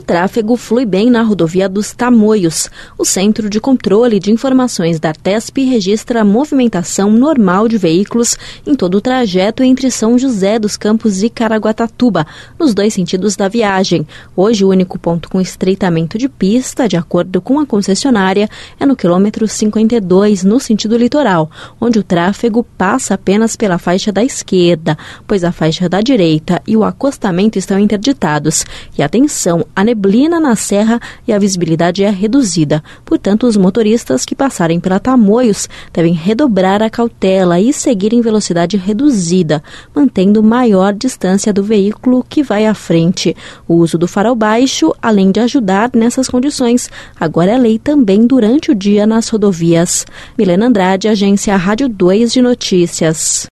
tráfego flui bem na rodovia dos Tamoios. O Centro de Controle de Informações da Artesp registra a movimentação normal de veículos em todo o trajeto entre São José dos Campos e Caraguatatuba, nos dois sentidos da viagem. Hoje, o único ponto com estreitamento de pista, de acordo com a concessionária, é no quilômetro 52, no sentido litoral, onde o tráfego passa apenas pela faixa da esquerda, pois a faixa da direita e o acostamento estão interditados. E atenção, a neblina na serra e a visibilidade é reduzida. Portanto, os motoristas que passarem pela Tamoios devem redobrar a cautela e seguir em velocidade reduzida, mantendo maior distância do veículo que vai à frente. O uso do farol baixo, além de ajudar nessas condições, agora é lei também durante o dia nas rodovias. Milena Andrade, Agência Rádio 2 de Notícias.